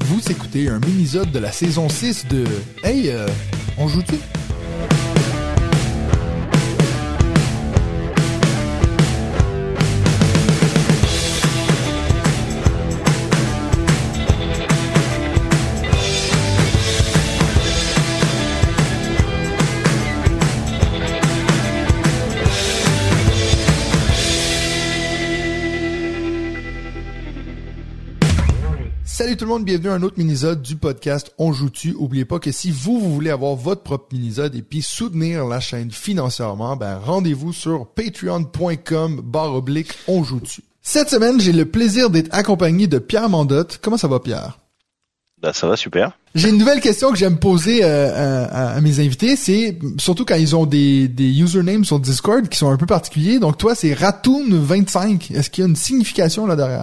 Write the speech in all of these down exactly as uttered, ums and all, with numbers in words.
Vous écoutez un mini-sode de la saison six de Hey, euh, on joue-tu? Salut tout le monde, bienvenue à un autre mini-sode du podcast On joue-tu. Oubliez pas que si vous, vous voulez avoir votre propre mini-sode et puis soutenir la chaîne financièrement, ben rendez-vous sur patreon.com barre oblique On joue-tu. Cette semaine, j'ai le plaisir d'être accompagné de Pierre Mandotte. Comment ça va, Pierre? Ben, ça va super. J'ai une nouvelle question que j'aime poser euh, à, à mes invités, c'est surtout quand ils ont des, des usernames sur Discord qui sont un peu particuliers. Donc toi, c'est Ratoon vingt-cinq. Est-ce qu'il y a une signification là derrière?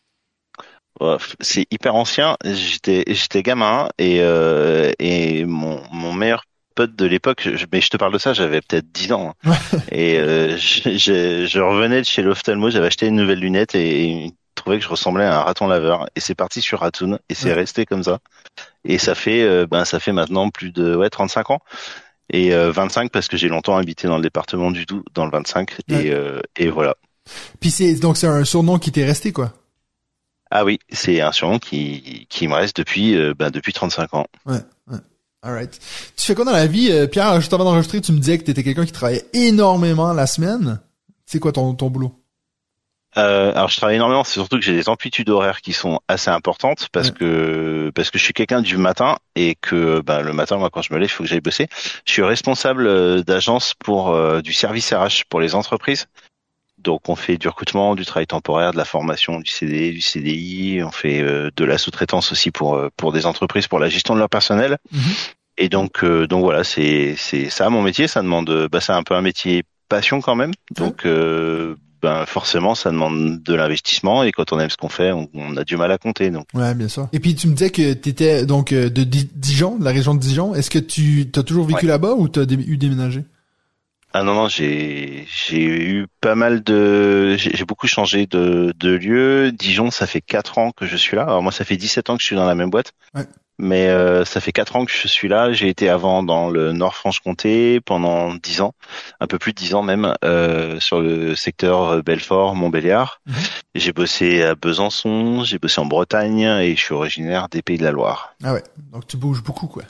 C'est hyper ancien. J'étais j'étais gamin et euh, et mon mon meilleur pote de l'époque, je, mais je te parle de ça, j'avais peut-être dix ans. Hein. et euh, je, je je revenais de chez l'ophtalmo, j'avais acheté une nouvelle lunette et il trouvait que je ressemblais à un raton laveur et c'est parti sur Ratoon et c'est ouais. resté comme ça. Et ça fait euh, ben ça fait maintenant plus de ouais trente-cinq ans. Et euh, vingt-cinq parce que j'ai longtemps habité dans le département du Doubs dans le vingt-cinq ouais. et euh, et voilà. Puis c'est donc c'est un surnom qui t'est resté quoi. Ah oui, c'est un surnom qui qui me reste depuis euh, ben depuis trente-cinq ans. Ouais, ouais. Alright. Tu fais quoi dans la vie, euh, Pierre? Juste avant d'enregistrer, tu me disais que t'étais quelqu'un qui travaillait énormément la semaine. C'est quoi ton ton boulot? Euh, alors je travaille énormément, c'est surtout que j'ai des amplitudes horaires qui sont assez importantes parce ouais. que parce que je suis quelqu'un du matin et que ben le matin moi quand je me lève, il faut que j'aille bosser. Je suis responsable d'agence pour euh, du service R H pour les entreprises. Donc on fait du recrutement, du travail temporaire, de la formation, du C D, du C D I, on fait euh, de la sous-traitance aussi pour euh, pour des entreprises pour la gestion de leur personnel. Mm-hmm. Et donc euh, donc voilà, c'est c'est ça mon métier, ça demande bah c'est un peu un métier passion quand même. Donc euh, ben forcément ça demande de l'investissement et quand on aime ce qu'on fait, on, on a du mal à compter donc. Ouais, bien sûr. Et puis tu me disais que tu étais donc de Dijon, de la région de Dijon. Est-ce que tu as toujours vécu ouais. là-bas ou tu as dé- eu déménagé? Ah non non j'ai j'ai eu pas mal de j'ai, j'ai beaucoup changé de de lieu. Dijon ça fait quatre ans que je suis là. Alors moi ça fait dix-sept ans que je suis dans la même boîte. Ouais. Mais euh, ça fait quatre ans que je suis là. J'ai été avant dans le Nord-Franche-Comté pendant dix ans, un peu plus de dix ans même, euh, sur le secteur Belfort, Montbéliard. Mmh. J'ai bossé à Besançon, j'ai bossé en Bretagne et je suis originaire des Pays de la Loire. Ah ouais, donc tu bouges beaucoup quoi.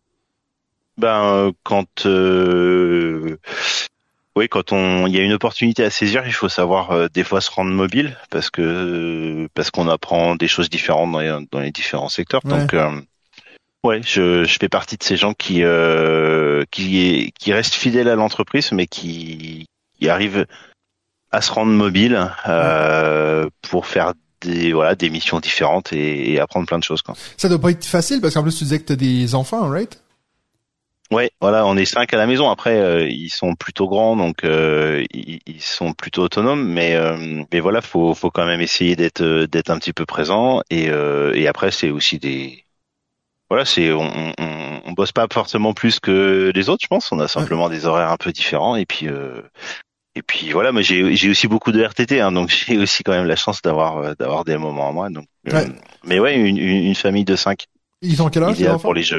Ben quand euh, oui quand on il y a une opportunité à saisir, il faut savoir euh, des fois se rendre mobile parce que parce qu'on apprend des choses différentes dans les, dans les différents secteurs. Ouais. Donc euh, ouais, je je fais partie de ces gens qui euh, qui qui restent fidèles à l'entreprise mais qui qui arrivent à se rendre mobile euh, ouais. pour faire des voilà des missions différentes et, et apprendre plein de choses quoi. Ça doit pas être facile parce qu'en plus tu disais que t'as des enfants, right? Ouais, voilà, on est cinq à la maison. Après, euh, ils sont plutôt grands, donc euh, ils, ils sont plutôt autonomes. Mais euh, mais voilà, faut faut quand même essayer d'être d'être un petit peu présent. Et euh, et après, c'est aussi des voilà, c'est on, on on bosse pas forcément plus que les autres, je pense. On a simplement ouais. des horaires un peu différents. Et puis euh, et puis voilà, moi j'ai j'ai aussi beaucoup de R T T, hein, donc j'ai aussi quand même la chance d'avoir d'avoir des moments à moi. Donc, ouais. Euh, mais ouais, une une famille de cinq. Ils ont quel âge les enfants? Pour les jeux.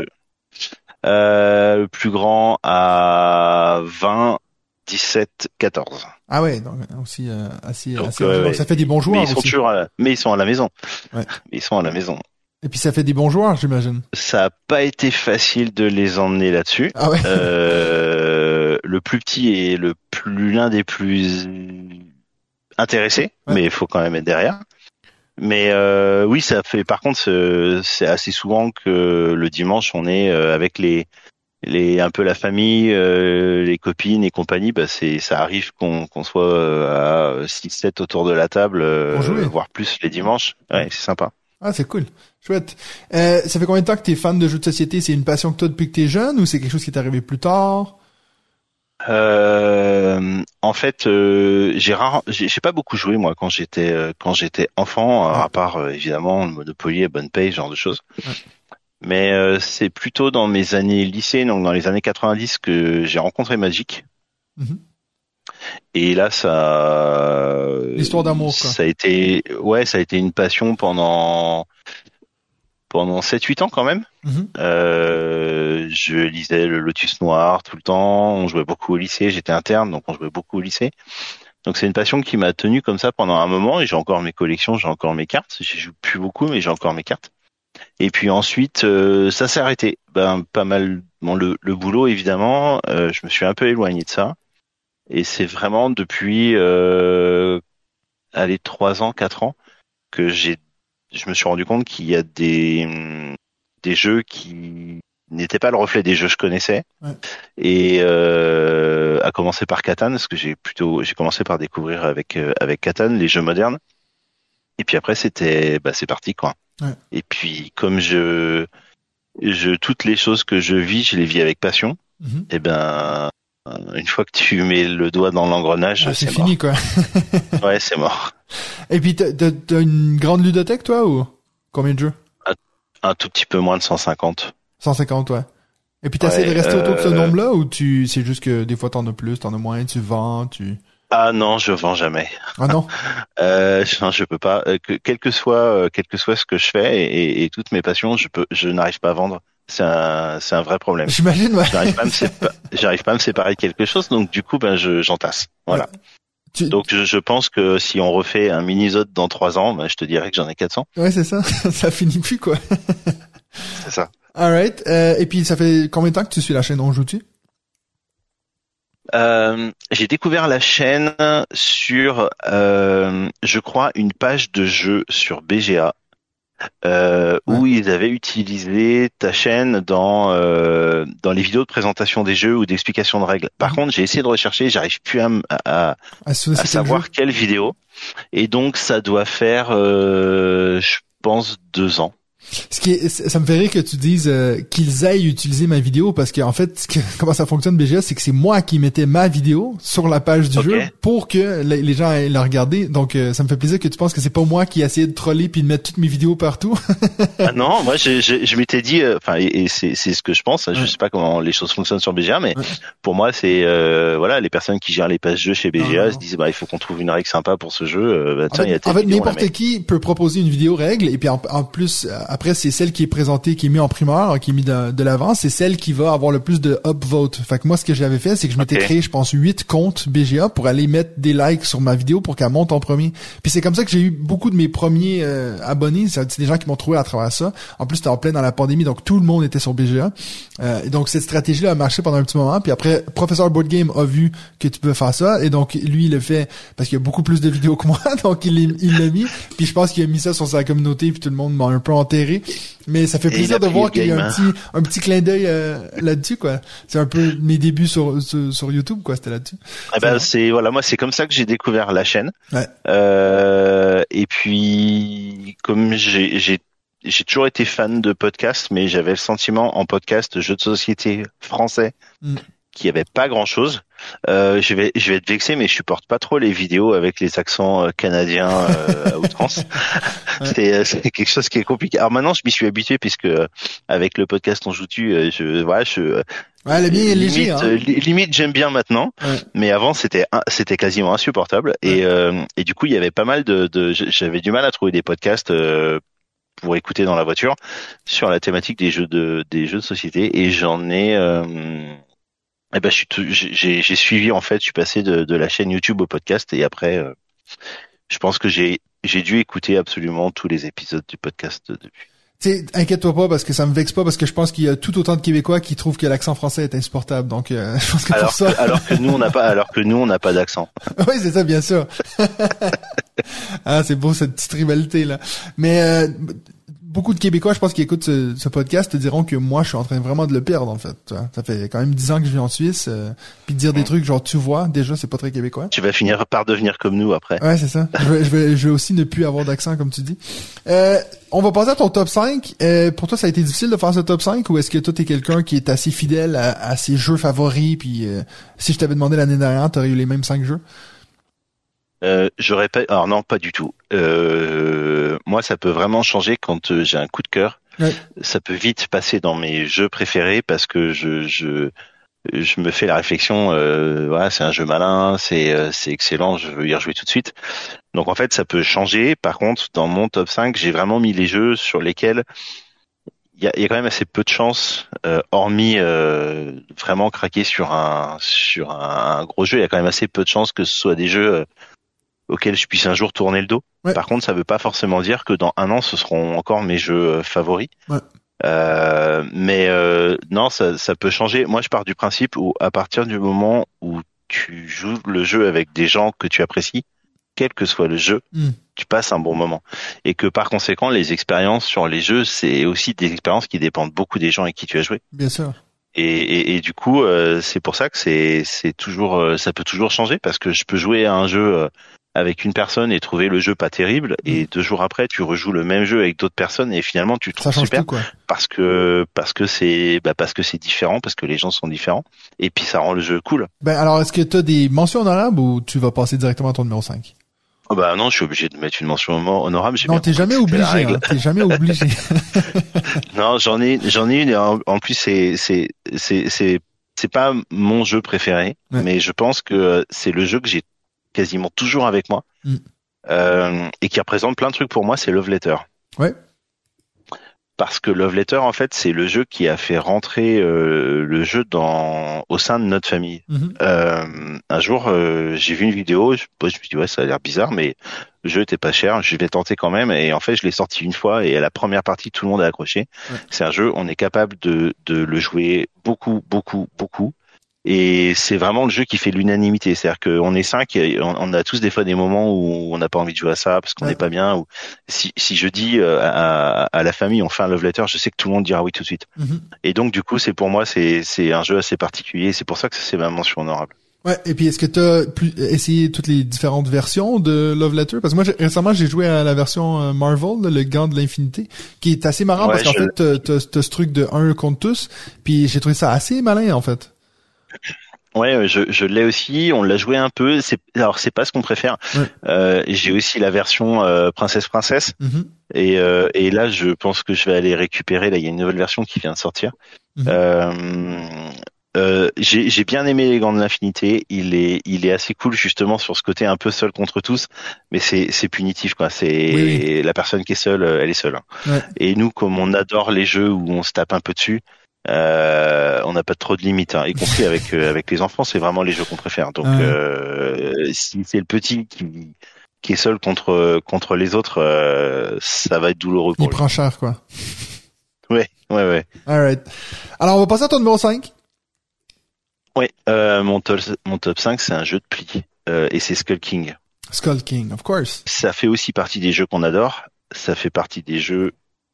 Euh, le plus grand à vingt, dix-sept, quatorze. Ah ouais, donc aussi euh, assez, donc, assez euh, donc ça fait des bons joueurs mais ils sont aussi. toujours à la... mais ils sont à la maison. Ouais. Ils sont à la maison. Et puis ça fait des bons joueurs, j'imagine. Ça a pas été facile de les emmener là-dessus. Ah ouais. Euh, le plus petit est le plus l'un des plus intéressés, ouais. mais il faut quand même être derrière. Mais euh, oui, ça fait. Par contre, c'est, c'est assez souvent que le dimanche, on est avec les, les un peu la famille, euh, les copines et compagnie. Bah c'est, ça arrive qu'on, qu'on soit à six sept autour de la table, euh, voire plus les dimanches. Ouais, c'est sympa. Ah, c'est cool, chouette. Euh, ça fait combien de temps que t'es fan de jeux de société? C'est une passion que t'as depuis que t'es jeune ou c'est quelque chose qui t'est arrivé plus tard? Euh, en fait, euh, j'ai rare, j'ai, j'ai pas beaucoup joué moi quand j'étais euh, quand j'étais enfant, ouais. à part euh, évidemment le Monopoly et Bonne Paye, ce genre de choses. Ouais. Mais euh, c'est plutôt dans mes années lycée, donc dans les années quatre-vingt-dix, que j'ai rencontré Magic. Mm-hmm. Et là, ça, l'histoire d'amour, quoi. Ça a été, ouais, ça a été une passion pendant. pendant sept huit ans quand même. Mm-hmm. Euh, je lisais le Lotus Noir tout le temps. On jouait beaucoup au lycée. J'étais interne, donc on jouait beaucoup au lycée. Donc c'est une passion qui m'a tenu comme ça pendant un moment. Et j'ai encore mes collections, j'ai encore mes cartes. Je joue plus beaucoup, mais j'ai encore mes cartes. Et puis ensuite, euh, ça s'est arrêté. Ben pas mal. Bon, le, le boulot évidemment. Euh, je me suis un peu éloigné de ça. Et c'est vraiment depuis, euh, allez, trois ans, quatre ans que j'ai, je me suis rendu compte qu'il y a des, des jeux qui n'étaient pas le reflet des jeux que je connaissais. Ouais. Et euh, à commencer par Catan, parce que j'ai plutôt, j'ai commencé par découvrir avec euh, avec Catan les jeux modernes. Et puis après, c'était, bah, c'est parti quoi. Ouais. Et puis comme je, je, toutes les choses que je vis, je les vis avec passion. Mm-hmm. Et ben, une fois que tu mets le doigt dans l'engrenage, ah, c'est, c'est fini, mort. quoi. Ouais, c'est mort. Et puis, t'as, t'as, t'as une grande ludothèque, toi, ou combien de jeux? Un, un tout petit peu moins de cent cinquante. cent cinquante, ouais. Et puis, t'essaies ouais, de rester euh... autour de ce nombre-là, ou tu, c'est juste que des fois, t'en as plus, t'en as moins, tu vends, tu... Ah non, je vends jamais. Ah non? euh, je, je peux pas. Euh, que, quel que soit, euh, quel que soit ce que je fais et, et, et toutes mes passions, je peux, je n'arrive pas à vendre. C'est un, c'est un vrai problème. J'imagine, ouais. J'arrive pas à me séparer, j'arrive pas à me séparer de quelque chose, donc du coup, ben, je, j'entasse. Voilà. Ouais. Tu... Donc, je, je pense que si on refait un mini-zode dans trois ans, ben, je te dirais que j'en ai quatre cents. Ouais, c'est ça. Ça finit plus, quoi. C'est ça. Alright. Euh, et puis, ça fait combien de temps que tu suis la chaîne On Joue-tu? Euh, j'ai découvert la chaîne sur, euh, je crois, une page de jeu sur B G A. Euh, ouais. Où ils avaient utilisé ta chaîne dans euh, dans les vidéos de présentation des jeux ou d'explication de règles. Par mmh. contre, j'ai essayé de rechercher, j'arrive plus à à, à, à savoir quelle vidéo. Et donc, ça doit faire, euh, je pense, deux ans. Ce qui est, ça me fait rire que tu dises euh, qu'ils aillent utiliser ma vidéo parce qu'en fait, ce que, comment ça fonctionne B G A, c'est que c'est moi qui mettais ma vidéo sur la page du okay. jeu pour que les, les gens aient la regarder. Donc, euh, ça me fait plaisir que tu penses que c'est pas moi qui ai essayé de troller puis de mettre toutes mes vidéos partout. ah non, moi, je, je, je m'étais dit, enfin, euh, et, et c'est, c'est ce que je pense. Ouais. Je sais pas comment les choses fonctionnent sur B G A, mais ouais. pour moi, c'est euh, voilà, les personnes qui gèrent les pages jeux chez B G A non, se disent, bah, il faut qu'on trouve une règle sympa pour ce jeu. Euh, bah, tiens, en fait, il y a en fait n'importe qui peut proposer une vidéo règle et puis en, en plus, après, c'est celle qui est présentée, qui est mise en primeur, qui est mise de, de l'avant, c'est celle qui va avoir le plus de upvote. Fait que moi, ce que j'avais fait, c'est que je m'étais okay. créé, je pense, huit comptes B G A pour aller mettre des likes sur ma vidéo pour qu'elle monte en premier. Puis c'est comme ça que j'ai eu beaucoup de mes premiers euh, abonnés. C'est des gens qui m'ont trouvé à travers ça. En plus, c'était en plein dans la pandémie, donc tout le monde était sur B G A. Euh, donc cette stratégie-là a marché pendant un petit moment. Puis après, Professeur Board Game a vu que tu peux faire ça. Et donc, lui, il le fait parce qu'il y a beaucoup plus de vidéos que moi. Donc, il, il l'a mis. Puis je pense qu'il a mis ça sur sa communauté. Puis tout le monde m'a un peu enterré. Mais ça fait plaisir de voir qu'il y a un petit, un petit clin d'œil euh, là-dessus, quoi. C'est un peu mes débuts sur, sur, sur YouTube, quoi. C'était là-dessus. Eh ben, c'est, voilà, moi, c'est comme ça que j'ai découvert la chaîne. Ouais. Euh, et puis, comme j'ai, j'ai, j'ai toujours été fan de podcasts, mais j'avais le sentiment en podcast, jeux de société français, mm. qu'il y avait pas grand-chose. Euh, je vais, je vais être vexé, mais je supporte pas trop les vidéos avec les accents euh, canadiens euh, à outrance. Ouais. C'est, c'est quelque chose qui est compliqué. Alors maintenant, je m'y suis habitué puisque euh, avec le podcast On Joue-tu, euh, je, voilà, je. Ouais, elle est bien limite, léger, hein. euh, limite, j'aime bien maintenant, ouais. mais avant c'était, c'était quasiment insupportable. Ouais. Et euh, et du coup, il y avait pas mal de, de j'avais du mal à trouver des podcasts. Euh, pour écouter dans la voiture sur la thématique des jeux de des jeux de société et j'en ai euh, eh ben je suis j'ai j'ai suivi en fait je suis passé de de la chaîne YouTube au podcast et après euh, je pense que j'ai j'ai dû écouter absolument tous les épisodes du podcast depuis. Tu sais, inquiète-toi pas parce que ça me vexe pas parce que je pense qu'il y a tout autant de Québécois qui trouvent que l'accent français est insupportable. Donc euh, je pense que alors pour ça que, alors que nous on n'a pas alors que nous on n'a pas d'accent. Oui, c'est ça bien sûr. Ah, c'est beau cette petite rivalité là. Mais euh, beaucoup de Québécois, je pense, qui écoutent ce, ce podcast te diront que moi, je suis en train vraiment de le perdre, en fait. Ça fait quand même dix ans que je vis en Suisse, euh, puis de dire des trucs genre tu vois, déjà, c'est pas très québécois. Tu vas finir par devenir comme nous après. Ouais, c'est ça. Je vais, je vais, je vais aussi ne plus avoir d'accent, comme tu dis. Euh, on va passer à ton top cinq. Euh, pour toi, ça a été difficile de faire ce top cinq ou est-ce que toi, t'es quelqu'un qui est assez fidèle à, à ses jeux favoris, puis euh, si je t'avais demandé l'année dernière, t'aurais eu les mêmes cinq jeux? Euh, j'aurais pas, alors non, pas du tout. Euh, moi, ça peut vraiment changer quand euh, j'ai un coup de cœur. Ouais. Ça peut vite passer dans mes jeux préférés parce que je, je, je me fais la réflexion, euh, voilà, c'est un jeu malin, c'est, euh, c'est excellent, je veux y rejouer tout de suite. Donc en fait, ça peut changer. Par contre, dans mon top cinq, j'ai vraiment mis les jeux sur lesquels il y a, y a quand même assez peu de chances, euh, hormis euh, vraiment craquer sur un sur un, un gros jeu, il y a quand même assez peu de chances que ce soit des jeux euh, auxquels je puisse un jour tourner le dos. Ouais. Par contre, ça veut pas forcément dire que dans un an, ce seront encore mes jeux euh, favoris. Ouais. Euh, mais euh, non, ça, ça peut changer. Moi, je pars du principe où à partir du moment où tu joues le jeu avec des gens que tu apprécies, quel que soit le jeu, Mm. tu passes un bon moment. Et que par conséquent, les expériences sur les jeux, c'est aussi des expériences qui dépendent beaucoup des gens avec qui tu as joué. Bien sûr. Et, et, et du coup, euh, c'est pour ça que c'est, c'est toujours, euh, ça peut toujours changer parce que je peux jouer à un jeu euh, avec une personne et trouver le jeu pas terrible, Mm. et deux jours après, tu rejoues le même jeu avec d'autres personnes et finalement, tu le Ça trouves change super tout, quoi. parce que parce que c'est bah parce que c'est différent, parce que les gens sont différents, et puis ça rend le jeu cool. Ben, alors, est-ce que tu as des mentions honorables ou tu vas passer directement à ton numéro cinq? Oh bah non, je suis obligé de mettre une mention honorable. J'ai Non, bien t'es compris jamais que c'était la obligé, règle. hein. T'es jamais obligé. Non, j'en ai j'en ai une. Et en, en plus, c'est c'est c'est c'est c'est pas mon jeu préféré, Ouais. mais je pense que c'est le jeu que j'ai quasiment toujours avec moi, Mm. euh, et qui représente plein de trucs pour moi. C'est Love Letter. Ouais. Parce que Love Letter, en fait, c'est le jeu qui a fait rentrer euh, le jeu dans au sein de notre famille. Mhm. Euh, un jour, euh, j'ai vu une vidéo, je, je me suis dit ouais, ça a l'air bizarre, mais le jeu était pas cher, je vais tenter quand même. Et en fait, je l'ai sorti une fois et à la première partie, tout le monde a accroché. Ouais. C'est un jeu, on est capable de de le jouer beaucoup, beaucoup, beaucoup. Et c'est vraiment le jeu qui fait l'unanimité. C'est-à-dire qu'on est cinq, et on, on a tous des fois des moments où on n'a pas envie de jouer à ça parce qu'on n'est Ouais. pas bien. Ou si, si je dis euh, à, à la famille, on fait un love letter, je sais que tout le monde dira oui tout de suite. Mhm. Et donc du coup, c'est pour moi, c'est c'est un jeu assez particulier. C'est pour ça que c'est ma mention honorable. Ouais, et puis est-ce que t'as pu essayé toutes les différentes versions de Love Letter? Parce que moi, j'ai- récemment, j'ai joué à la version euh, Marvel, là, le gant de l'infinité, qui est assez marrant Ouais, parce qu'en je- fait, t'as, t'as, t'as ce truc de un contre tous, puis j'ai trouvé ça assez malin, en fait. Ouais, je, je l'ai aussi. On l'a joué un peu. C'est alors c'est pas ce qu'on préfère. Ouais. Euh, j'ai aussi la version euh, princesse princesse. Mhm. Et, euh, et là, je pense que je vais aller récupérer. Là, il y a une nouvelle version qui vient de sortir. Mhm. Euh, euh, j'ai, j'ai bien aimé les Gants de l'Infinité. Il est, il est assez cool justement sur ce côté un peu seul contre tous, mais c'est, c'est punitif quoi. C'est Oui, oui. la personne qui est seule, euh, elle est seule. Ouais. Et nous, comme on adore les jeux où on se tape un peu dessus, euh, on n'a pas trop de limites, hein, y compris avec euh, avec les enfants. C'est vraiment les jeux qu'on préfère. Donc, Ouais. euh, si c'est le petit qui qui est seul contre contre les autres, euh, ça va être douloureux Il pour lui. prend cher, quoi. Ouais, ouais, ouais. Alright. Alors, on va passer à ton numéro cinq. Ouais, euh, mon top mon top cinq, c'est un jeu de pli, euh, et c'est Skull King. Skull King, of course. Ça fait aussi partie des jeux qu'on adore. Ça fait partie des jeux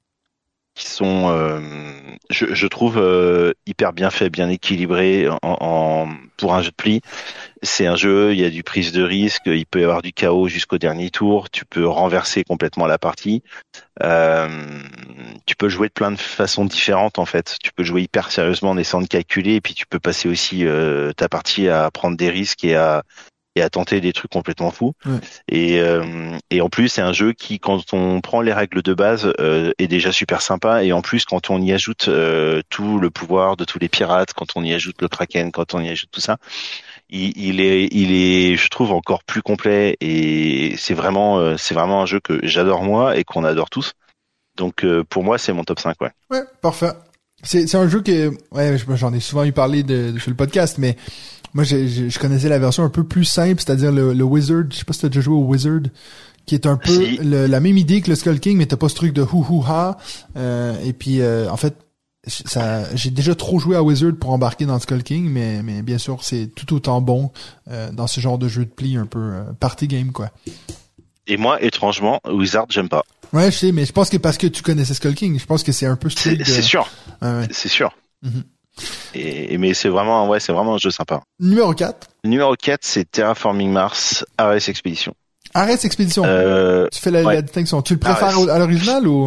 qui sont, euh, je, je trouve, euh, hyper bien fait, bien équilibré en, en pour un jeu de pli. C'est un jeu, il y a du prise de risque, il peut y avoir du chaos jusqu'au dernier tour. Tu peux renverser complètement la partie. Euh, tu peux jouer de plein de façons différentes en fait. Tu peux jouer hyper sérieusement en essayant de calculer, et puis tu peux passer aussi euh, ta partie à prendre des risques et à et à tenter des trucs complètement fous. Ouais. Et, euh, et en plus, c'est un jeu qui, quand on prend les règles de base, euh, est déjà super sympa. Et en plus, quand on y ajoute euh, tout le pouvoir de tous les pirates, quand on y ajoute le Kraken, quand on y ajoute tout ça, il, il est, il est, je trouve, encore plus complet. Et c'est vraiment, euh, c'est vraiment un jeu que j'adore moi et qu'on adore tous. Donc, euh, pour moi, c'est mon top cinq, ouais. Ouais, parfait. C'est, c'est un jeu que, ouais, j'en ai souvent eu parlé de, de sur le podcast, mais moi, j'ai, j'ai- je connaissais la version un peu plus simple, c'est-à-dire le, le Wizard. Je sais pas si t'as déjà joué au Wizard, qui est un peu Si. le- la même idée que le Skull King, mais t'as pas ce truc de hou hou ha. Euh, et puis, euh, en fait, ça, j'ai déjà trop joué à Wizard pour embarquer dans Skull King, mais, mais bien sûr, c'est tout autant bon euh, dans ce genre de jeu de pli un peu euh, party game, quoi. Et moi, étrangement, Wizard, j'aime pas. Ouais, je sais, mais je pense que parce que tu connaissais Skull King, je pense que c'est un peu ce C'est, truc de... c'est sûr, Ouais, ouais. c'est sûr. Mhm. Et, mais c'est vraiment, ouais, c'est vraiment un jeu sympa. Numéro quatre. Numéro quatre, c'est Terraforming Mars, Ares Expedition. Ares Expedition. Euh, Tu fais la, ouais. la distinction. Tu le préfères Ares. au- à l'original ou?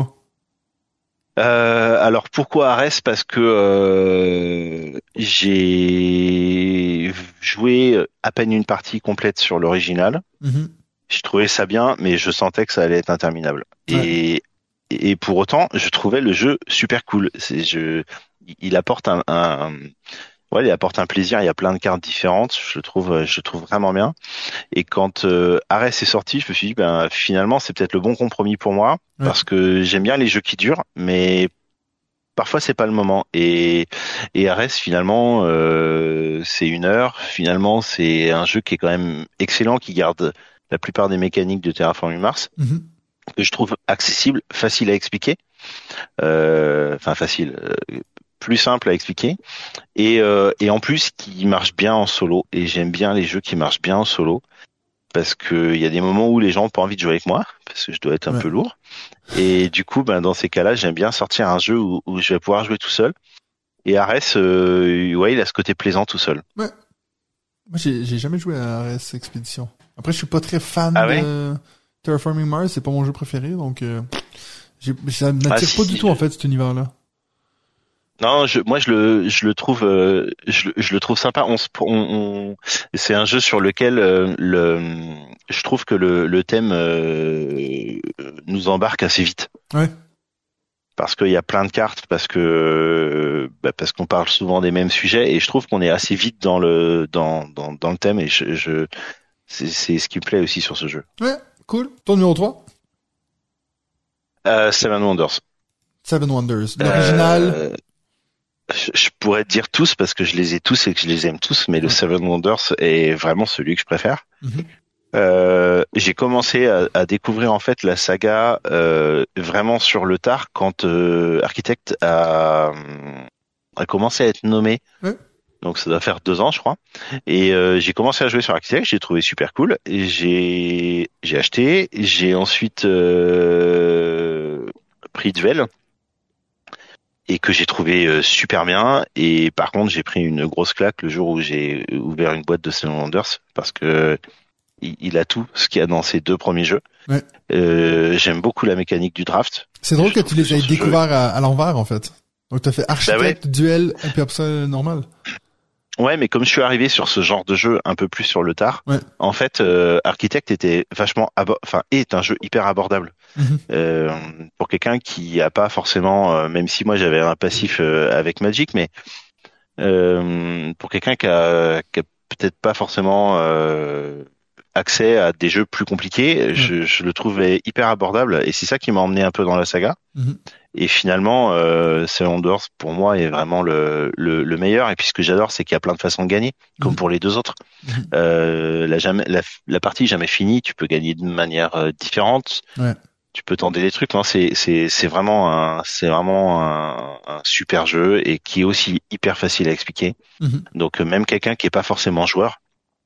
euh, alors pourquoi Ares? Parce que euh, j'ai joué à peine une partie complète sur l'original. Mhm. Je trouvais ça bien, mais je sentais que ça allait être interminable. Et, et pour autant, je trouvais le jeu super cool. C'est, je, il apporte un, un, ouais, il apporte un plaisir. Il y a plein de cartes différentes. Je le trouve, je le trouve vraiment bien. Et quand euh, Ares est sorti, je me suis dit, ben finalement, c'est peut-être le bon compromis pour moi, Ouais. parce que j'aime bien les jeux qui durent, mais parfois c'est pas le moment. Et et Ares finalement euh, c'est une heure. Finalement c'est un jeu qui est quand même excellent, qui garde la plupart des mécaniques de Terraforming Mars, Mm-hmm. que je trouve accessible, facile à expliquer. Euh, Enfin facile, euh, plus simple à expliquer. Et euh, et en plus qui marche bien en solo. Et j'aime bien les jeux qui marchent bien en solo. Parce que il y a des moments où les gens n'ont pas envie de jouer avec moi, parce que je dois être un Ouais. peu lourd. Et du coup, ben, dans ces cas-là, j'aime bien sortir un jeu où, où je vais pouvoir jouer tout seul. Et Ares, euh, ouais, il a ce côté plaisant tout seul. Ouais. Moi, j'ai, j'ai jamais joué à Ares Expedition. Après, je suis pas très fan Ah ouais? de Terraforming Mars, c'est pas mon jeu préféré, donc euh, j'ai, ça m'attire Ah, si, pas si, du tout, je- en fait, cet univers-là. Non, je, moi je le, je le trouve, euh, je, le- je le trouve sympa. On, se- on, on- c'est un jeu sur lequel euh, le, je trouve que le, le thème euh, nous embarque assez vite. Ouais. Parce qu'il y a plein de cartes, parce que bah, parce qu'on parle souvent des mêmes sujets, et je trouve qu'on est assez vite dans le dans dans, dans le thème, et je, je c'est, c'est ce qui me plaît aussi sur ce jeu. Ouais, cool. Ton numéro trois? Euh, Seven Wonders. Seven Wonders. L'original. Euh, je, je pourrais te dire tous parce que je les ai tous et que je les aime tous, mais le Ouais. Seven Wonders est vraiment celui que je préfère. Mhm. Euh, j'ai commencé à, à découvrir en fait la saga euh, vraiment sur le tard quand euh, Architect a, a commencé à être nommé. Ouais. Donc ça doit faire deux ans je crois. Et euh, j'ai commencé à jouer sur Architect, j'ai trouvé super cool. Et j'ai j'ai acheté, j'ai ensuite euh, pris Duel et que j'ai trouvé euh, super bien. Et par contre j'ai pris une grosse claque le jour où j'ai ouvert une boîte de Seven Wonders parce que il, il a tout ce qu'il y a dans ces deux premiers jeux. Ouais. Euh, j'aime beaucoup la mécanique du draft. C'est drôle Je que trouve tu les que sur aies ce découverts à, à l'envers, en fait. Donc, t'as fait architecte, duel, et puis après ça, normal. Ouais, mais comme je suis arrivé sur ce genre de jeu un peu plus sur le tard, Ouais. en fait, euh, Architect était vachement, abo- enfin, est un jeu hyper abordable Mhm. euh, pour quelqu'un qui a pas forcément, euh, même si moi j'avais un passif euh, avec Magic, mais euh, pour quelqu'un qui a, qui a peut-être pas forcément euh, accès à des jeux plus compliqués, je, je le trouvais hyper abordable et c'est ça qui m'a emmené un peu dans la saga. Mhm. Et finalement, euh, Seven Wonders pour moi est vraiment le, le, le meilleur. Et puis ce que j'adore, c'est qu'il y a plein de façons de gagner, comme Mhm. pour les deux autres. Mhm. Euh, la, jamais, la, la partie jamais finie, tu peux gagner de manière euh, différente. Ouais. Tu peux tenter des trucs. Non, c'est c'est c'est vraiment un c'est vraiment un, un super jeu et qui est aussi hyper facile à expliquer. Mhm. Donc euh, même quelqu'un qui est pas forcément joueur,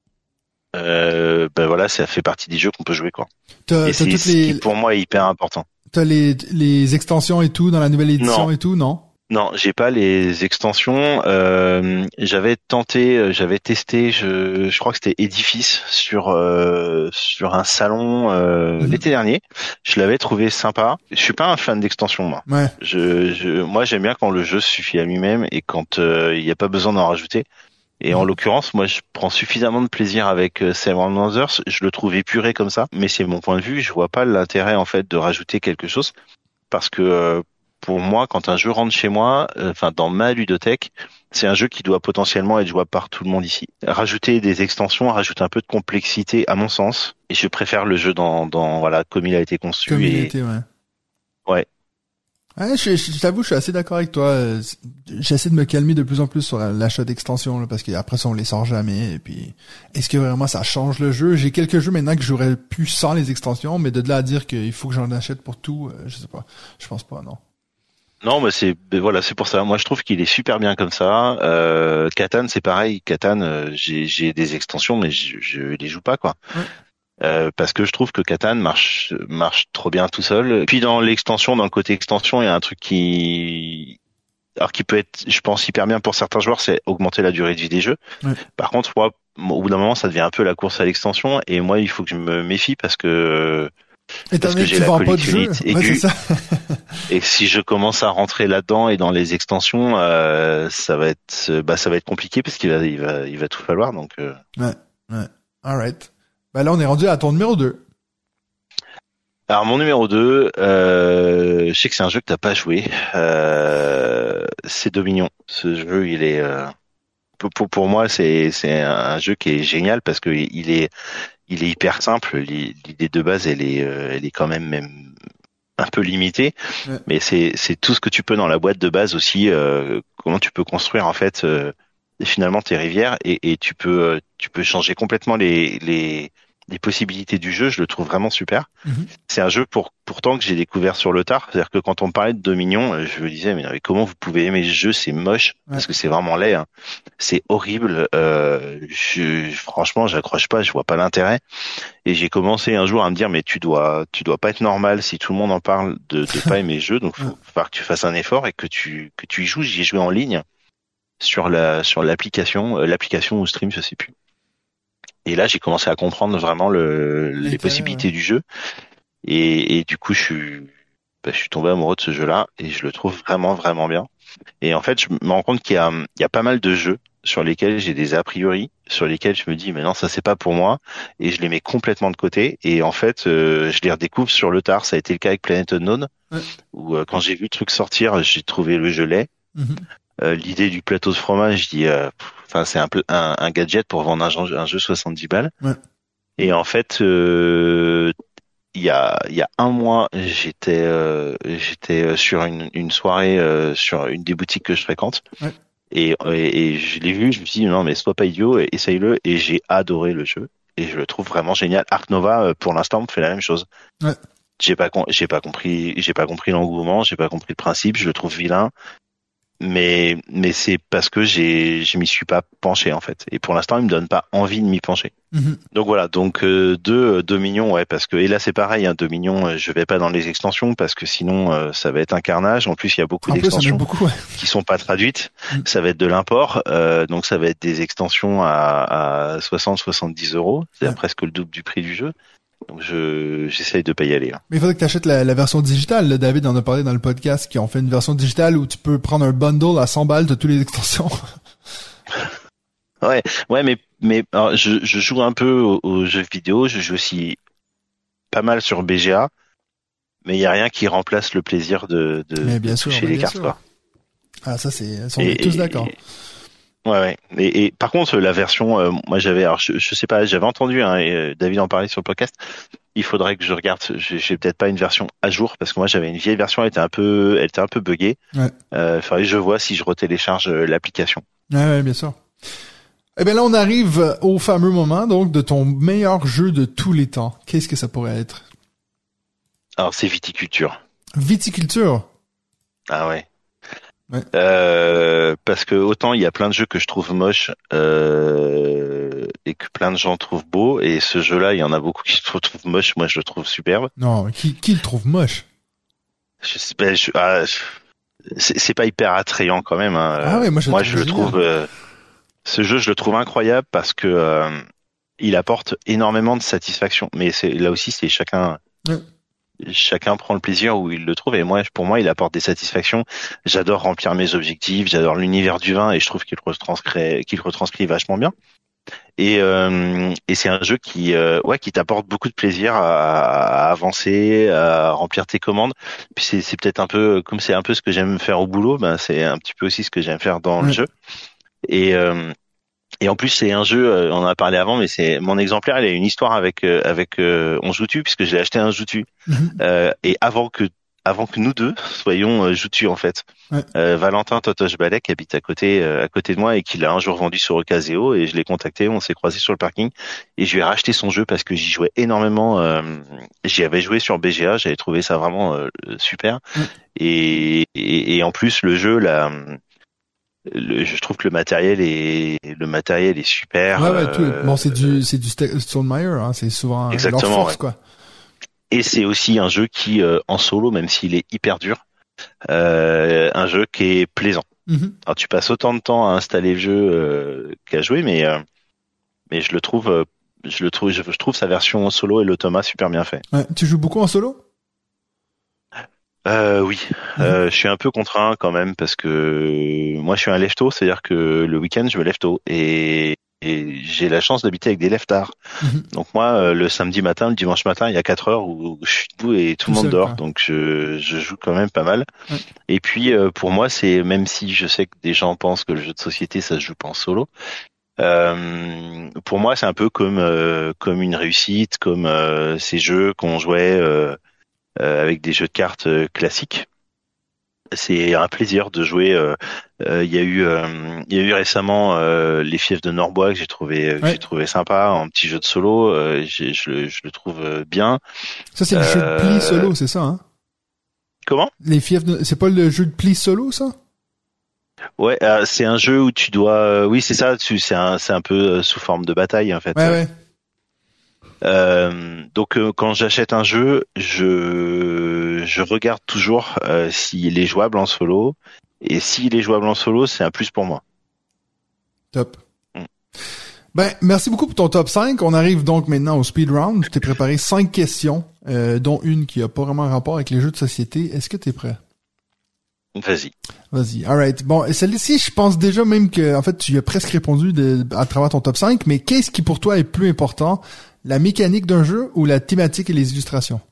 euh, ben voilà, ça fait partie des jeux qu'on peut jouer quoi. T'as, Et t'as c'est toutes ce qui les, pour moi est hyper important. t'as les, les extensions et tout dans la nouvelle édition Non. et tout, non? Non, j'ai pas les extensions. Euh, j'avais tenté, j'avais testé, je, je crois que c'était Edifice sur euh, sur un salon euh, Mhm. l'été dernier. Je l'avais trouvé sympa. Je suis pas un fan d'extension moi. Ouais. Je, je, moi j'aime bien quand le jeu suffit à lui-même et quand euh, il n'y a pas besoin d'en rajouter. Et en Mhm. l'occurrence, moi, je prends suffisamment de plaisir avec euh, Seven Wonders. Je le trouve épuré comme ça, mais c'est mon point de vue. Je vois pas l'intérêt en fait de rajouter quelque chose parce que euh, pour moi, quand un jeu rentre chez moi, euh, enfin dans ma ludothèque, c'est un jeu qui doit potentiellement être jouable par tout le monde ici. Rajouter des extensions rajoute un peu de complexité à mon sens, et je préfère le jeu dans, dans voilà comme il a été conçu. Comme il Et était, ouais. ouais, Ouais, je, je, je t'avoue, je suis assez d'accord avec toi. Euh, J'essaie de me calmer de plus en plus sur l'achat d'extensions, là, parce qu'après ça, on les sort jamais. Et puis, est-ce que vraiment ça change le jeu? J'ai quelques jeux maintenant que j'aurais pu sans les extensions, mais de là à dire qu'il faut que j'en achète pour tout, euh, je sais pas. Je pense pas, non. non, mais c'est ben voilà, c'est pour ça. Moi, je trouve qu'il est super bien comme ça. Euh, Catan, c'est pareil. Catan, euh, j'ai j'ai des extensions, mais je, je les joue pas quoi. Ouais. Euh, parce que je trouve que Catan marche marche trop bien tout seul. Puis dans l'extension, dans le côté extension, il y a un truc qui alors qui peut être, je pense, hyper bien pour certains joueurs, c'est augmenter la durée de vie des jeux. Ouais. Par contre, moi, au bout d'un moment, ça devient un peu la course à l'extension, et moi, il faut que je me méfie parce que Étant parce donné que que j'ai tu la vends pas de jeu, collectionnite ouais, aiguë. c'est ça. Et si je commence à rentrer là-dedans et dans les extensions, euh, ça va être, bah, ça va être compliqué parce qu'il va, il va, il va tout falloir. Donc, euh... Ouais, ouais. Alright. Ben là, on est rendu à ton numéro deux. alors mon numéro deux, euh, je sais que c'est un jeu que t'as pas joué. Euh, c'est Dominion. Ce jeu, il est, euh, pour, pour, pour moi, c'est, c'est un jeu qui est génial parce que il est, il est hyper simple. L'idée de base, elle est, euh, elle est quand même même un peu limité, Ouais. mais c'est c'est tout ce que tu peux dans la boîte de base aussi. Euh, comment tu peux construire en fait euh, finalement tes rivières et, et tu peux euh, tu peux changer complètement les les les possibilités du jeu. Je le trouve vraiment super. Mhm. C'est un jeu pour pourtant que j'ai découvert sur le tard. C'est-à-dire que quand on me parlait de Dominion, euh, je me disais mais, mais comment vous pouvez aimer ce jeu? C'est moche Ouais. parce que c'est vraiment laid. Hein. C'est horrible. Euh, je, franchement, j'accroche pas. Je vois pas l'intérêt. Et j'ai commencé un jour à me dire mais tu dois tu dois pas être normal si tout le monde en parle de de pas aimer le jeu. Donc faut Ouais. falloir que tu fasses un effort et que tu que tu y joues. J'y ai joué en ligne sur la sur l'application euh, l'application ou stream, je sais plus. Et là, j'ai commencé à comprendre vraiment le, les L'intérêt, possibilités ouais. du jeu. Et, et du coup, je suis, bah, je suis tombé amoureux de ce jeu-là et je le trouve vraiment, vraiment bien. Et en fait, je me rends compte qu'il y a, il y a pas mal de jeux sur lesquels j'ai des a priori, sur lesquels je me dis, mais non, ça c'est pas pour moi. Et je les mets complètement de côté. Et en fait, euh, je les redécouvre sur le tard. Ça a été le cas avec Planet Unknown, Ouais. où euh, quand j'ai vu le truc sortir, j'ai trouvé le jeu laid. Mhm. Euh, l'idée du plateau de fromage, je dis, euh, pff, enfin, c'est un peu un, un gadget pour vendre un, jeu- un jeu soixante-dix balles. Ouais. Et en fait, euh, il y a il y a un mois, j'étais euh, j'étais sur une une soirée euh, sur une des boutiques que je fréquente. Ouais. Et, et et je l'ai vu, je me suis dit non mais sois pas idiot, essaye-le et j'ai adoré le jeu et je le trouve vraiment génial. Ark Nova euh, pour l'instant me fait la même chose. Ouais. J'ai pas com- j'ai pas compris j'ai pas compris l'engouement, j'ai pas compris le principe, je le trouve vilain. Mais mais c'est parce que j'ai je m'y suis pas penché en fait et pour l'instant il me donne pas envie de m'y pencher. Mhm. Donc voilà, donc euh, deux euh, Dominion, ouais, parce que et là c'est pareil, hein, Dominion, euh, je vais pas dans les extensions parce que sinon euh, ça va être un carnage. En plus il y a beaucoup En plus, il y en a d'extensions beaucoup, ouais. qui sont pas traduites, Mm. ça va être de l'import, euh, donc ça va être des extensions à, à soixante soixante-dix euros, c'est Ouais. presque le double du prix du jeu. Donc je j'essaye de pas y aller. Hein. Mais il faudrait que tu achètes la, la version digitale. Là, David en a parlé dans le podcast, qui ont fait une version digitale où tu peux prendre un bundle à cent balles de toutes les extensions. Ouais, ouais, mais mais alors, je je joue un peu aux, aux jeux vidéo, je joue aussi pas mal sur B G A, mais il y a rien qui remplace le plaisir de de, Mais de bien sûr, toucher mais les bien cartes sûr. quoi. Ah, ça, c'est, on Et, est tous et- d'accord. Ouais, ouais. Et, et par contre, la version, euh, moi j'avais, alors je, je sais pas, j'avais entendu, hein, et, euh, David en parlait sur le podcast. Il faudrait que je regarde. J'ai j'ai peut-être pas une version à jour parce que moi j'avais une vieille version, elle était un peu, elle était un peu buggée. Ouais. Euh, faudrait que je vois si je retélécharge euh, l'application. Ouais, ouais, bien sûr. Eh bien là, on arrive au fameux moment, donc, de ton meilleur jeu de tous les temps. Qu'est-ce que ça pourrait être? Alors c'est viticulture. Viticulture. Ah ouais. Ouais. Euh, parce que autant il y a plein de jeux que je trouve moches euh, et que plein de gens trouvent beaux, et ce jeu-là, il y en a beaucoup qui le trouvent moche. Moi, je le trouve superbe. Non, qui, qui le trouve moche? Je sais pas, je- ah, je- c'est c'est pas hyper attrayant quand même. Hein. Ah ouais, moi, je le moi, trouve je le génial. trouve. euh, ce jeu, je le trouve incroyable parce que euh, il apporte énormément de satisfaction. Mais c'est là aussi, c'est chacun. Ouais. Chacun prend le plaisir où il le trouve, et moi, pour moi, il apporte des satisfactions. J'adore remplir mes objectifs, j'adore l'univers du vin, et je trouve qu'il retranscrit, qu'il retranscrit vachement bien. Et, euh, et c'est un jeu qui, euh, ouais, qui t'apporte beaucoup de plaisir à, à avancer, à remplir tes commandes. Puis c'est, c'est peut-être un peu, comme c'est un peu ce que j'aime faire au boulot, ben c'est un petit peu aussi ce que j'aime faire dans le Ouais. jeu. Et euh, et en plus, c'est un jeu, euh, on en a parlé avant, mais c'est mon exemplaire, il a une histoire avec euh, avec euh, On Joue Tu, puisque j'ai acheté un Joue Tu. Mhm. Euh, et avant que avant que nous deux soyons euh, Joue Tu en fait. Ouais. Euh, Valentin Totoche Balek qui habite à côté euh, à côté de moi et qui l'a un jour vendu sur Ocaseo, et je l'ai contacté, on s'est croisés sur le parking et je lui ai racheté son jeu parce que j'y jouais énormément. Euh, j'y avais joué sur B G A, j'avais trouvé ça vraiment euh, super. Ouais. Et, et et en plus le jeu là. Le, je trouve que le matériel est le matériel est super. Ouais, ouais, tout. euh, Bon, c'est du, c'est du St- Stonemeyer, hein. C'est souvent euh, leur Exactement, force, ouais. quoi. Et c'est aussi un jeu qui, euh, en solo, même s'il est hyper dur, euh, un jeu qui est plaisant. Mhm. Alors tu passes autant de temps à installer le jeu euh, qu'à jouer, mais euh, mais je le trouve, euh, je le trouve, je, je trouve sa version en solo et l'automa super bien fait. Ouais. Tu joues beaucoup en solo? Euh, oui, Mhm. euh, je suis un peu contraint quand même parce que moi je suis un lève-tôt, c'est-à-dire que le week-end je me lève tôt et, et j'ai la chance d'habiter avec des lève-tard. Mhm. Donc moi euh, le samedi matin, le dimanche matin, il y a quatre heures où je suis debout et tout, Tout le monde seul, dort, quoi. donc je, je joue quand même pas mal. Ouais. Et puis euh, pour moi c'est, même si je sais que des gens pensent que le jeu de société ça se joue pas en solo, euh, pour moi c'est un peu comme euh, comme une réussite, comme euh, ces jeux qu'on jouait. Euh, euh, avec des jeux de cartes euh, classiques. C'est un plaisir de jouer. Il euh, euh, y a eu, il euh, y a eu récemment euh, les Fiefs de Norbois que j'ai trouvé, que Ouais. j'ai trouvé sympa, un petit jeu de solo. Euh, j'ai, je, le, je le trouve bien. Ça, c'est le Euh... jeu de pli solo, c'est ça, hein? Comment? Les fiefs de... C'est pas le jeu de pli solo, ça? Ouais, euh, c'est un jeu où tu dois. Euh, oui, c'est ça. Tu, c'est un, c'est un peu euh, sous forme de bataille en fait. Ouais, ouais. Euh, donc euh, quand j'achète un jeu, je je regarde toujours euh, s'il est jouable en solo, et s'il est jouable en solo, c'est un plus pour moi. Top. Mm. Ben, merci beaucoup pour ton top cinq. On arrive donc maintenant au speed round. Je t'ai préparé cinq questions, euh, dont une qui a pas vraiment rapport avec les jeux de société. Est-ce que t'es prêt? Vas-y. Vas-y. Alright. Bon, et celle-ci, je pense déjà même que, en fait, tu y as presque répondu de, à travers ton top cinq, mais qu'est-ce qui pour toi est plus important? La mécanique d'un jeu ou la thématique et les illustrations?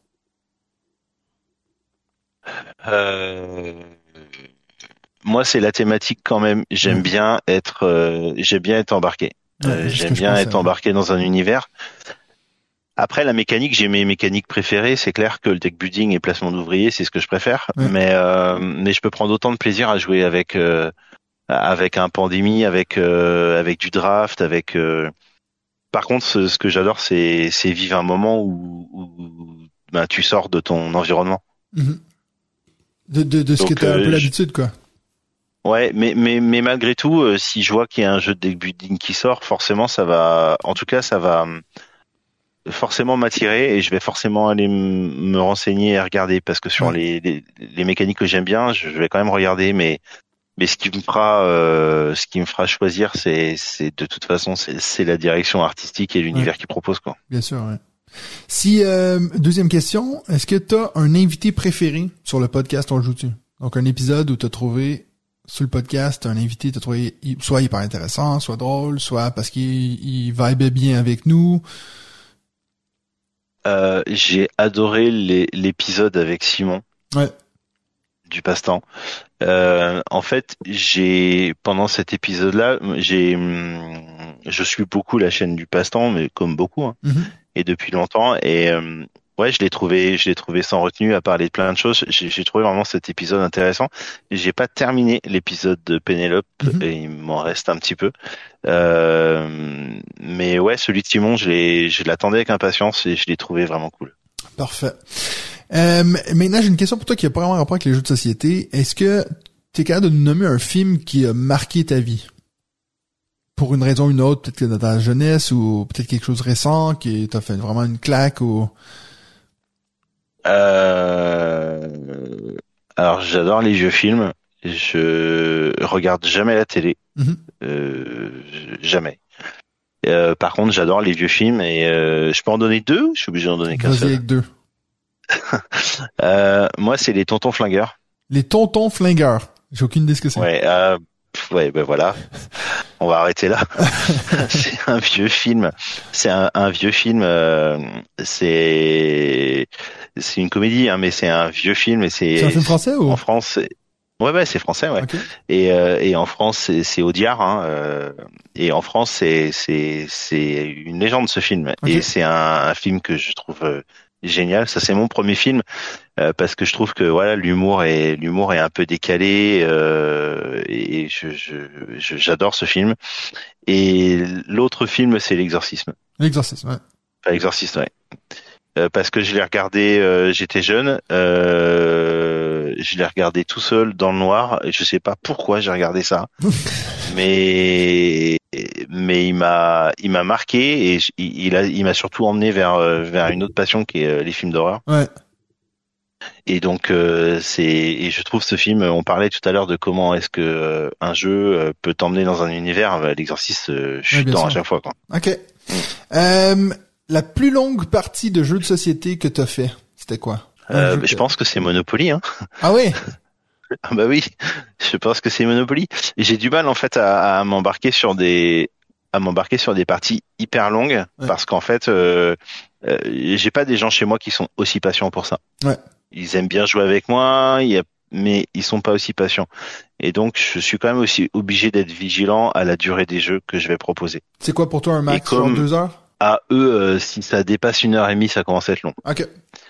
Euh... Moi, c'est la thématique quand même. J'aime mmh. bien être, euh, j'aime bien être embarqué. Ouais, euh, j'aime bien pensais, être embarqué dans un univers. Après, la mécanique, j'ai mes mécaniques préférées. C'est clair que le deck building et placement d'ouvriers, c'est ce que je préfère. Ouais. Mais euh, mais je peux prendre autant de plaisir à jouer avec euh, avec un pandémie, avec euh, avec du draft, avec. Euh... Par contre, ce, ce que j'adore, c'est c'est vivre un moment où, où ben, tu sors de ton environnement. Mmh. De de de ce Donc, qui était un euh, peu l'habitude, quoi. Ouais, mais mais mais malgré tout, euh, si je vois qu'il y a un jeu de deck building qui sort, forcément, ça va. En tout cas, ça va. Forcément m'attirer et je vais forcément aller m- me renseigner et regarder parce que sur ouais. les, les les mécaniques que j'aime bien, je vais quand même regarder, mais mais ce qui me fera euh, ce qui me fera choisir, c'est c'est de toute façon c'est c'est la direction artistique et l'univers ouais. qu'il propose, quoi. Bien sûr. Ouais. Si euh, deuxième question, est-ce que t'as un invité préféré sur le podcast On joue-tu? Donc un épisode où t'as trouvé sur le podcast un invité t'as trouvé soit hyper intéressant, soit drôle, soit parce qu'il il vibait bien avec nous. Euh, j'ai adoré les, l'épisode avec Simon ouais. du passe-temps. Euh, en fait, j'ai pendant cet épisode-là, j'ai, je suis beaucoup la chaîne du passe-temps, mais comme beaucoup, hein, mm-hmm. et depuis longtemps. Et euh, ouais, je l'ai trouvé, je l'ai trouvé sans retenue à parler de plein de choses. J'ai, j'ai trouvé vraiment cet épisode intéressant. J'ai pas terminé l'épisode de Pénélope, mm-hmm. et il m'en reste un petit peu. Euh, mais ouais, celui de Simon, je l'ai, je l'attendais avec impatience et je l'ai trouvé vraiment cool. Parfait. Euh, maintenant, j'ai une question pour toi qui a pas vraiment rapport avec les jeux de société. Est-ce que tu es capable de nous nommer un film qui a marqué ta vie? Pour une raison ou une autre, peut-être que dans ta jeunesse ou peut-être quelque chose de récent qui t'a fait vraiment une claque ou... Euh... Alors, j'adore les vieux films. Je regarde jamais la télé. Mm-hmm. Euh, jamais. Euh, par contre, j'adore les vieux films et euh, je peux en donner deux ou je suis obligé d'en donner qu'un Vas-y seul? avec deux. euh, moi, c'est les Tontons Flingueurs. Les Tontons Flingueurs. J'ai aucune idée ce que c'est. Ouais, euh, ouais, ben voilà. On va arrêter là. C'est un vieux film. C'est un, un vieux film. Euh, c'est c'est une comédie, hein, mais c'est un vieux film et c'est. C'est un film français ou? En France. C'est... Ouais, ouais, c'est français, ouais. Okay. Et euh, et en France, c'est, c'est Audiard, hein. Euh, et en France, c'est c'est c'est une légende ce film. Okay. Et c'est un, un film que je trouve euh, génial. Ça, c'est mon premier film euh, parce que je trouve que voilà, l'humour est l'humour est un peu décalé euh, et je, je, je j'adore ce film. Et l'autre film, c'est L'Exorcisme. L'Exorcisme, ouais. Enfin, L'Exorcisme, ouais. Euh, parce que je l'ai regardé, euh, j'étais jeune. Euh, je l'ai regardé tout seul dans le noir. Je sais pas pourquoi j'ai regardé ça, mais mais il m'a il m'a marqué et il a il m'a surtout emmené vers vers une autre passion qui est les films d'horreur. Ouais. Et donc euh, c'est et je trouve ce film. On parlait tout à l'heure de comment est-ce que euh, un jeu euh, peut t'emmener dans un univers. L'Exorciste, euh, je suis ouais, dedans sûr. À chaque fois, quoi. Ok. Mm. Euh, la plus longue partie de jeu de société que t'as fait, c'était quoi? Euh, je pense que c'est Monopoly, hein. Ah oui? Ah bah oui, je pense que c'est Monopoly. J'ai du mal en fait à, à m'embarquer sur des à m'embarquer sur des parties hyper longues ouais. parce qu'en fait, euh, euh, j'ai pas des gens chez moi qui sont aussi patients pour ça. Ouais. Ils aiment bien jouer avec moi, il y a, mais ils sont pas aussi patients. Et donc, je suis quand même aussi obligé d'être vigilant à la durée des jeux que je vais proposer. C'est quoi pour toi un max sur deux heures? À eux, euh, si ça dépasse une heure et demie, ça commence à être long. Ok.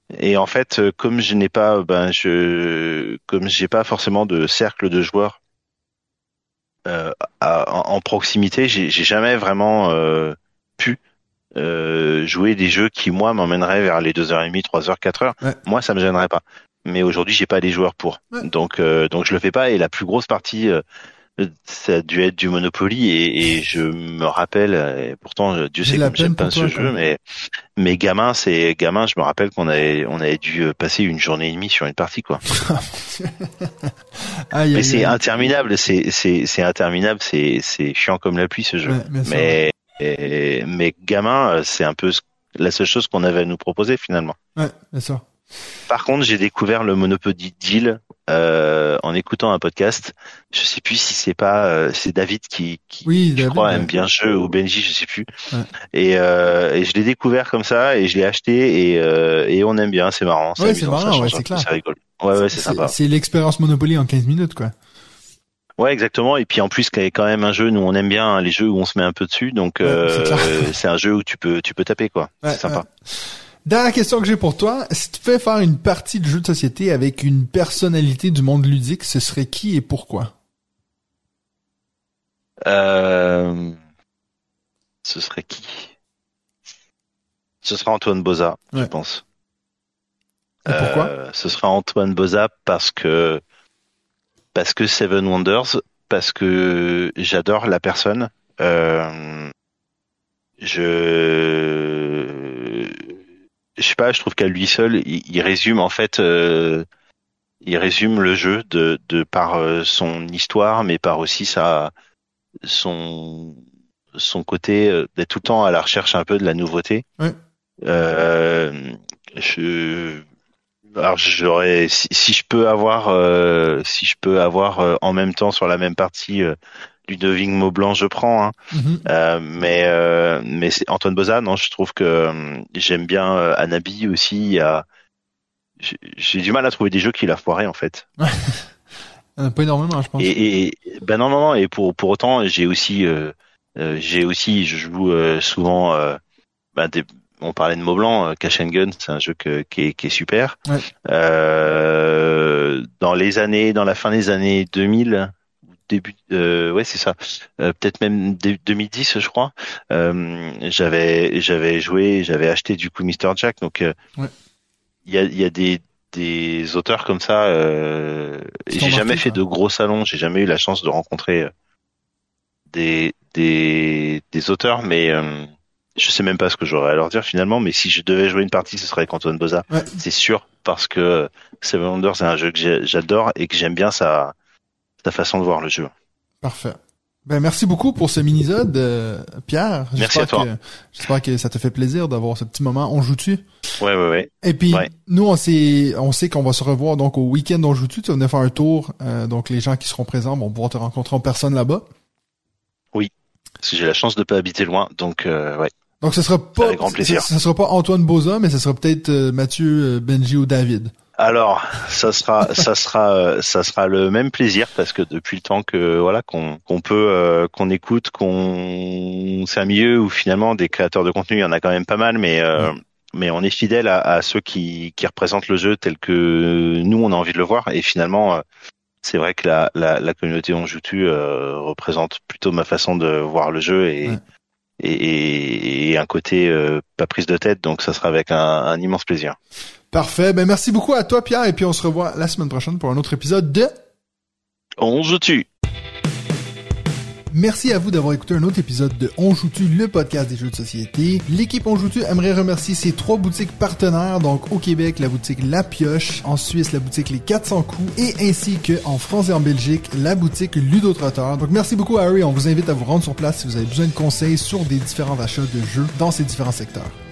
Et en fait, comme je n'ai pas, ben je, comme j'ai pas forcément de cercle de joueurs euh, à, en, en proximité, j'ai, j'ai jamais vraiment euh, pu euh, jouer des jeux qui moi m'emmèneraient vers les deux heures trente, trois heures, quatre heures. Ouais. Moi, ça me gênerait pas. Mais aujourd'hui, j'ai pas les joueurs pour. Ouais. Donc, euh, donc je le fais pas. Et la plus grosse partie, euh, ça a dû être du Monopoly. Et, et je me rappelle, et pourtant, Dieu J'ai sait la comme j'aime peine pas pour ce toi, jeu, quoi. mais mais gamin, c'est gamin. Je me rappelle qu'on avait on avait dû passer une journée et demie sur une partie, quoi. Aïe, Mais aïe, c'est aïe. interminable. C'est c'est c'est interminable. C'est c'est chiant comme la pluie ce jeu. Ouais, bien sûr. Mais et- mais gamin, c'est un peu ce- la seule chose qu'on avait à nous proposer finalement. Ouais, bien sûr. Par contre, j'ai découvert le Monopoly Deal euh, en écoutant un podcast. Je sais plus si c'est pas euh, c'est David qui, qui Oui, je David, crois ouais. aime bien ce jeu ou Benji, je sais plus. Ouais. Et, euh, et je l'ai découvert comme ça et je l'ai acheté et euh, et on aime bien, c'est marrant, c'est Ouais, c'est amusant, ça marrant, change ouais, un c'est peu, clair. ça rigole. Ouais ouais, c'est sympa. C'est l'expérience Monopoly en quinze minutes, quoi. Ouais, exactement. Et puis en plus, c'est quand même un jeu, nous on aime bien hein, les jeux où on se met un peu dessus, donc Ouais, euh, c'est clair. c'est un jeu où tu peux tu peux taper quoi. Ouais, C'est sympa. ouais. Dernière question que j'ai pour toi, si tu fais faire une partie de jeu de société avec une personnalité du monde ludique, ce serait qui et pourquoi? Euh... Ce serait qui? Ce sera Antoine Boza, Ouais. je pense. Et pourquoi? Euh, ce sera Antoine Boza parce que parce que Seven Wonders, parce que j'adore la personne. Euh, je je sais pas, je trouve qu'à lui seul, il, il résume en fait, euh, il résume le jeu de de par euh, son histoire, mais par aussi sa son son côté euh, d'être tout le temps à la recherche un peu de la nouveauté. Ouais. Euh, je alors j'aurais si, si je peux avoir euh, si je peux avoir euh, en même temps sur la même partie euh, Ludovic Maublanc, je prends hein. Mm-hmm. Euh, mais euh, mais c'est Antoine Boza, non, je trouve que euh, j'aime bien euh, Anabi aussi, il y a j'ai, j'ai du mal à trouver des jeux qu'il a foiré en fait. Euh, pas énormément, je pense. Et, et ben non non non et pour pour autant, j'ai aussi euh, euh, j'ai aussi je joue euh, souvent euh, ben des on parlait de Maublanc, euh, Cash and Gun, c'est un jeu que, qui, est, qui est super. Ouais. Euh, dans les années, dans la fin des années deux mille, début, euh, ouais c'est ça, euh, peut-être même deux mille dix, je crois. Euh, j'avais, j'avais joué, j'avais acheté du coup Mister Jack, donc il ouais. y a, il y a des, des auteurs comme ça. Euh, et j'ai jamais fait de gros salons, j'ai jamais eu la chance de rencontrer des, des, des auteurs, mais euh, je sais même pas ce que j'aurais à leur dire finalement, mais si je devais jouer une partie, ce serait avec Antoine Boza. Ouais. C'est sûr, parce que Seven Wonders, c'est un jeu que j'adore et que j'aime bien sa, sa façon de voir le jeu. Parfait. Ben, merci beaucoup pour ce mini-sode, euh, Pierre. Merci à toi. Que, j'espère que ça te fait plaisir d'avoir ce petit moment. On joue-tu? Ouais, ouais, ouais. Et puis, ouais. nous, on sait, on sait qu'on va se revoir donc au week-end On joue-tu. Tu vas venir faire un tour. Euh, donc, les gens qui seront présents vont pouvoir te rencontrer en personne là-bas. Oui. Parce que j'ai la chance de pas habiter loin, donc, euh, ouais. Donc, ce sera pas, avec grand plaisir. Ce, ce sera pas Antoine Boza, mais ce sera peut-être euh, Mathieu, euh, Benji ou David. Alors, ça sera, ça sera, euh, ça sera le même plaisir parce que depuis le temps que voilà qu'on qu'on peut, euh, qu'on écoute, qu'on c'est un milieu où finalement des créateurs de contenu, il y en a quand même pas mal, mais euh, mmh. mais on est fidèle à, à ceux qui qui représentent le jeu tel que nous on a envie de le voir. Et finalement, euh, c'est vrai que la la, la communauté On Joue-tu euh, représente plutôt ma façon de voir le jeu et ouais. et, et, et un côté euh, pas prise de tête. Donc ça sera avec un, un immense plaisir. Parfait. Ben, merci beaucoup à toi, Pierre, et puis on se revoit la semaine prochaine pour un autre épisode de On Joue-tu. Merci à vous d'avoir écouté un autre épisode de On Joue-tu, le podcast des jeux de société. L'équipe On Joue-tu aimerait remercier ses trois boutiques partenaires, donc au Québec, la boutique La Pioche, en Suisse, la boutique Les quatre cents coups, et ainsi que en France et en Belgique, la boutique Ludotrotteur. Donc merci beaucoup, Harry. On vous invite à vous rendre sur place si vous avez besoin de conseils sur des différents achats de jeux dans ces différents secteurs.